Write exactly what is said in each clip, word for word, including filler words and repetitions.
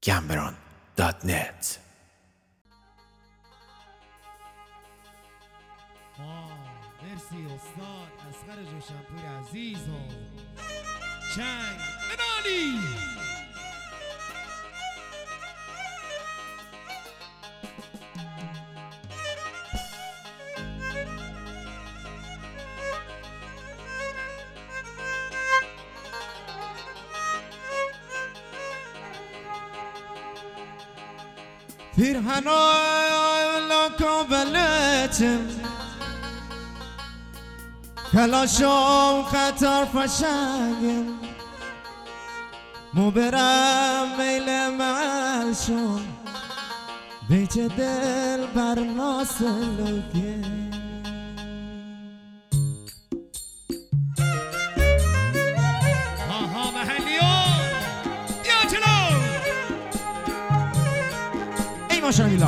گمبران دات نت. مرسی استاد اصغر جوشنپور عزیز و چنگ منالی. پیرهنا لکابلتم کلاشم خطر فشنگم مو برم میل ملشم بیچ دل بر ناسلوگم. آها محلیون یا جلو ای ماشاءالله.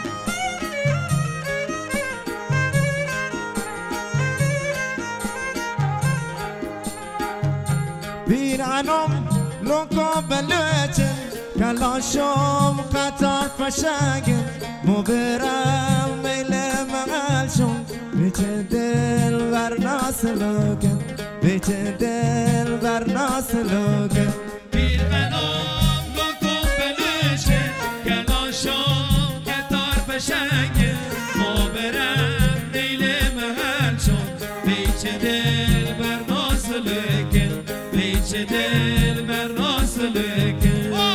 پیرهنم لکابلتم کلاشم خطر فشنگم مو برم میل ملشم بیچ دل بر ناسلوگم بیچ دل بر ناسلوگم. پیرهنم لکابلتم کلاشم خطر فشنگم مو برم میل ملشم بیچ دل بر ناسلوگم بیچ دل بر ناسلوگم.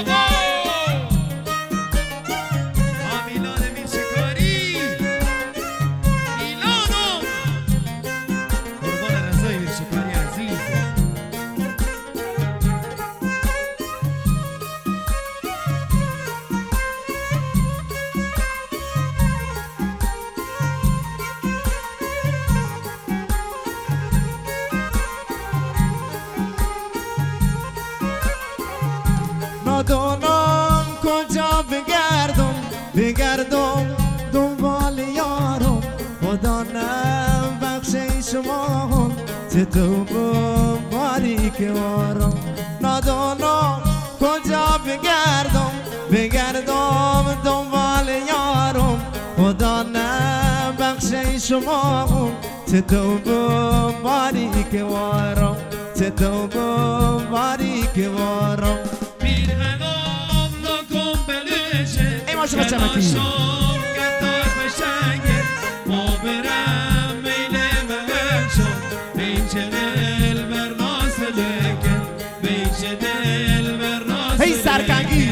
نادانم کجا بگردم بگردم دنبال یارم خدا نبخشه شما چه تو باریک وارم. نادانم کجا بگردم بگردم دنبال یارم خدا نبخشه شما چه تو باریک وارم چه تو باریک وارم. پیرهنم لکابلتم کلاشم خطر فشنگم مو برم میل ملشم بیچ دل بر ناسلوگم بیچ دل بر ناسلوگم. هی سرکنگی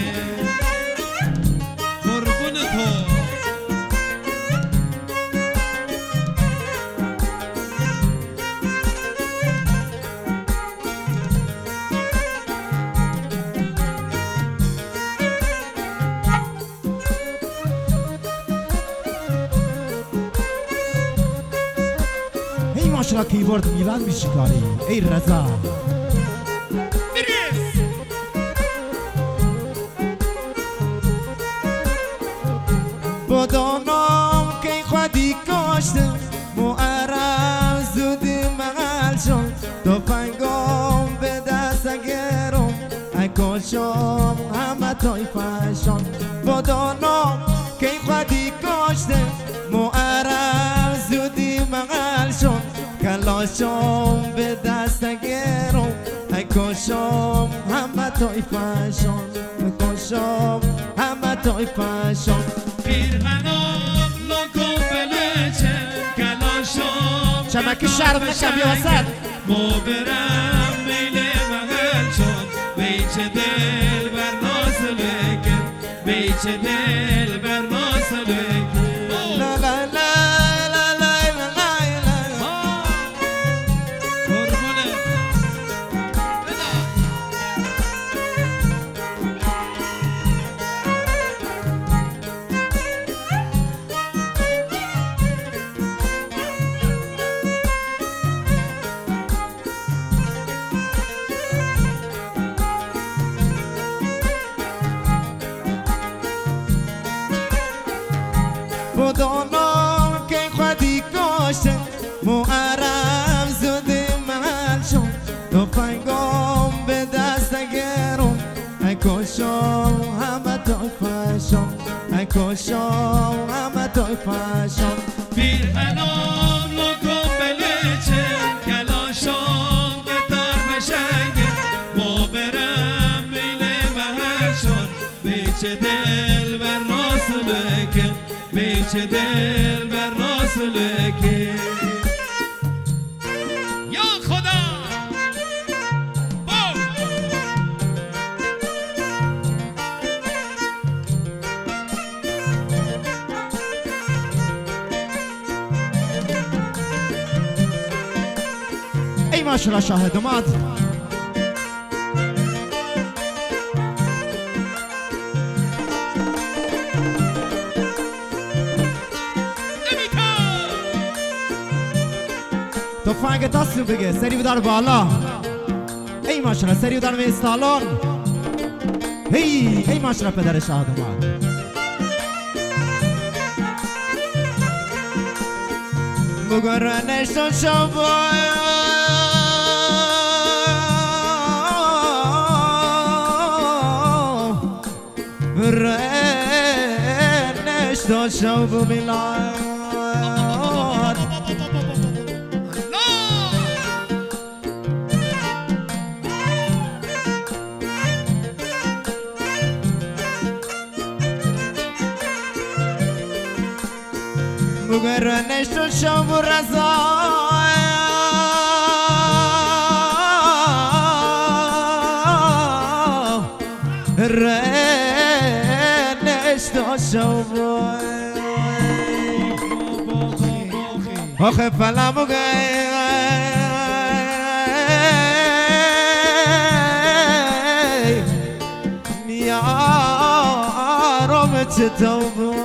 قربون تو ماشاءالله کیبورد میلاد میشکاری. ای رضا بریز بدانم که خودی کشته معرف زودی مغل شد تفنگم به دست گرم ای کشم همه طایفشان. بدانم که خودی کشته معرف زودی مغل شد کلاشم به دست گرم ای کشم همه طایفشان کشم همه طایفشان. پیرهنم لکابلتم کلاشم چمکی شرم نشم یا وسط مو برم میل ملشم بیچ دل بر ناسلوگم بیچ دل بر ناسلوگم. لا لا لا لا لا لا لا. قربونه بدانم که خودی کشته معرف زودی محل شد تفنگم به دست گرم ای کشم همه کشم همه توی پشم پیرهنم لکم بلیچه کلاشم گتر بشنگه ما برم میله محشان بیچه دل بر ناسلکه بیچه دل بر ناسلکه یا خدا باو ای ماشالله شاهد اومد تفنگ دستو بگه سری بدار بالا ای ماشالله سری بدار به استالون هی ای ماشالله پدر شاهد اومد بگو رنشتون شبای رنشتون شبو میلاد بگر نشون شب و رضا رنشتون شب آخه فلا بگه نیارم چطور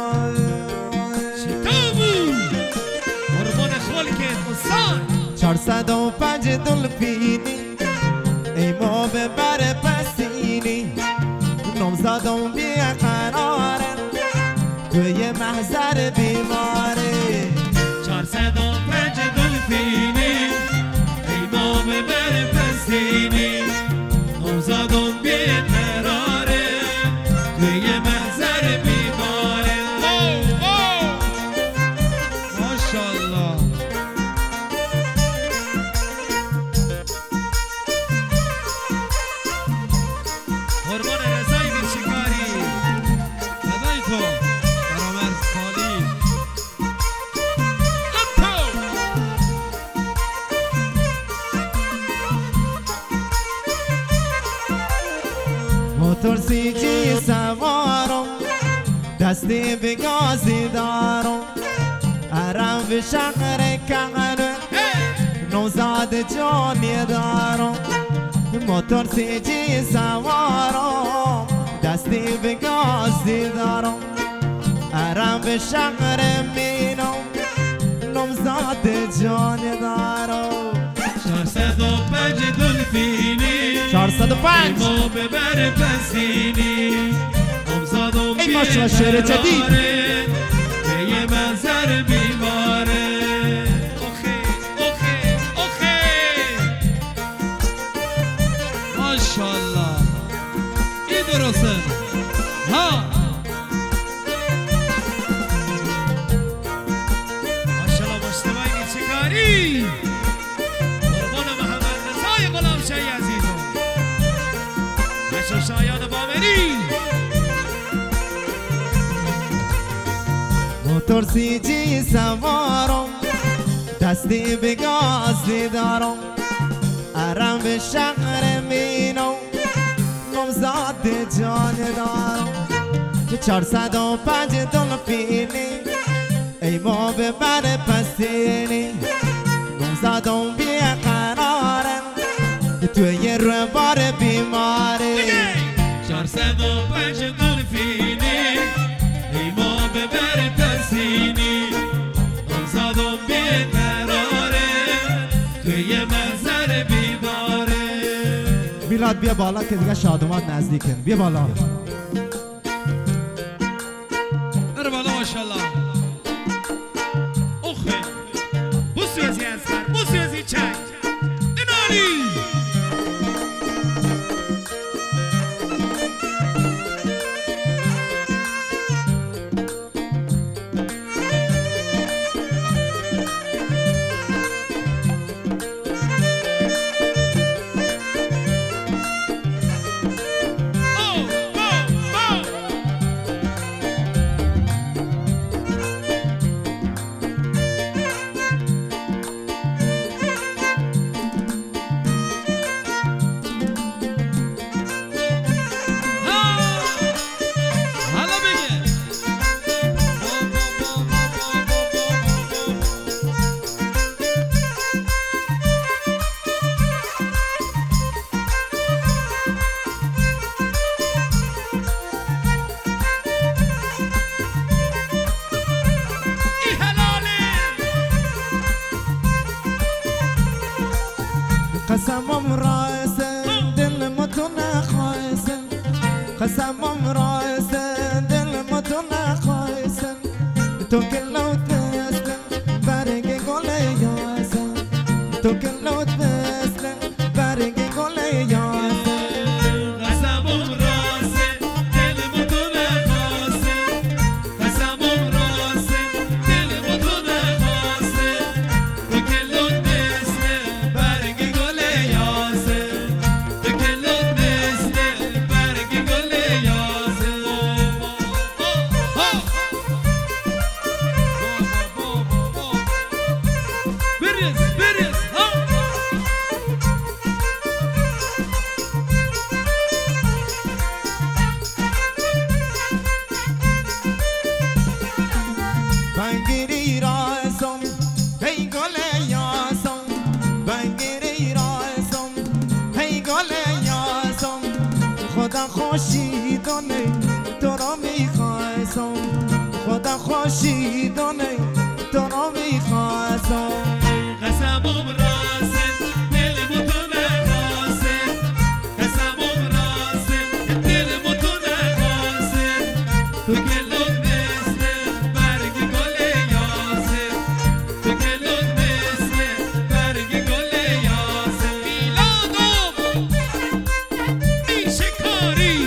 چهارصد و پنج دلفینی ای ما ببر پسینی نامزدم بیقراره توی محضر بیماره چهارصد و پنج دلفینی ای ما ببر پسینی نامزدم بیقراره توی محضر بیماره ماشالله قربان رضای بیرشکاری فدای تو برامر سالی موتور سی جی سوارم دستی به گازی دارم ارم به شهر کنه نوزاد جانی دارم موتور سی جی سوارم دستی به گازی دارم ارم به شهر مینم نوزاد جانی دارم چهارصد و پنج دلفینی چهارصد و پنج ما ببر پسینی نامزدم ای ماشالله شعر جدید به یه منظر بیماره اوخی اوخی اوخی ماشالله این درسته ها ماشالله مشتبه نیچگاری قربان محمد رضای غلام شهی عزیزم مشو شایان بامری موتور سی جی سوارم دستی به گازی دارم ارم به شهر مینم نامزاد جان دارم چهارصد و پنج دلفینی ای ما ببر پسینی نامزدم بیقرارم توی رو بار بیماری چهارصد و پنج دلفینی ای ما ببر پسینی نامزدم بیقراره توی منظر بیماره میلاد بیا بالا که دیگه شادومت نزدیکن بیا بالا بر بالا ماشالله اوخه بوسوزی از بر بوسوزی چنگ اینالی تو که لطف مثل برگ گل یاسه قسمم راسه دلم تو نخواسته قسمم راسه دلم تو نخواسته تو که لطف مثل برگ گل یاسه تو که لطف مثل برگ گل یاسه بریز بریز ها بنگیری راسم هی گل یاسم بنگیری راسم هی گل یاسم خدا خوشی دونه تو را میخواستم خدا خوشی دونه تو را میخواستم قسمم راسه دلم تو نخواسته قسمم راسه دلم تو نخواسته تو که لطف مثل برگ گل یاسه تو که لطف مثل برگ گل یاسه میلادم میشه کاری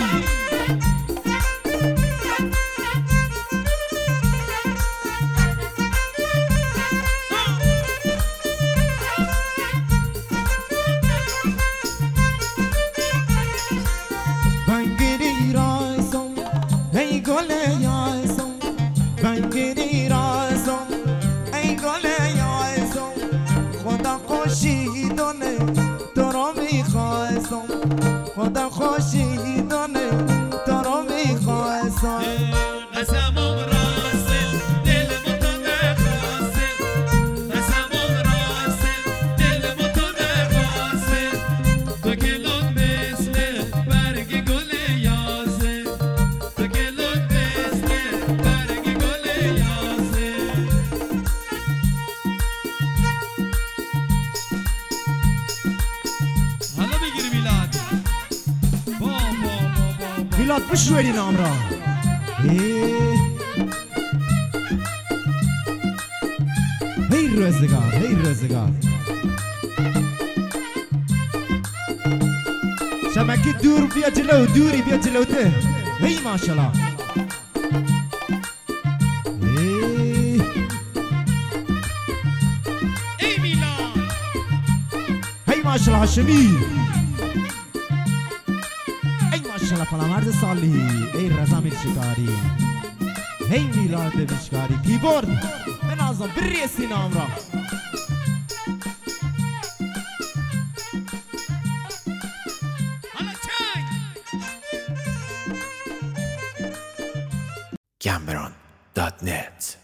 بنگیری راسم ای گل یاسم بنگیری راسم ای گل یاسم خدا خوشی دونه تو را میخواستم خدا خوشی دونه تو را میخواستم قسمم راسه دلم تو نخواسته قسمم راسه دلم تو نخواسته تو که لطف مثل برگ گل یاسه تو که لطف مثل برگ گل یاسه حالا بگیری میلاد با با با با میلاد بشوری نام را ای هی روزگار هی روزگار شمکی دور بیا جلو دوری بیا جلوته هی ماشالله ای ای میلاد هی ماشالله هاشمی ای ماشالله پلامرد صالحی ای رضا میرشکاری هی میلاد میرشکاری کیبورد بنازم بریسی نام را حالا چنگ Cameron dot net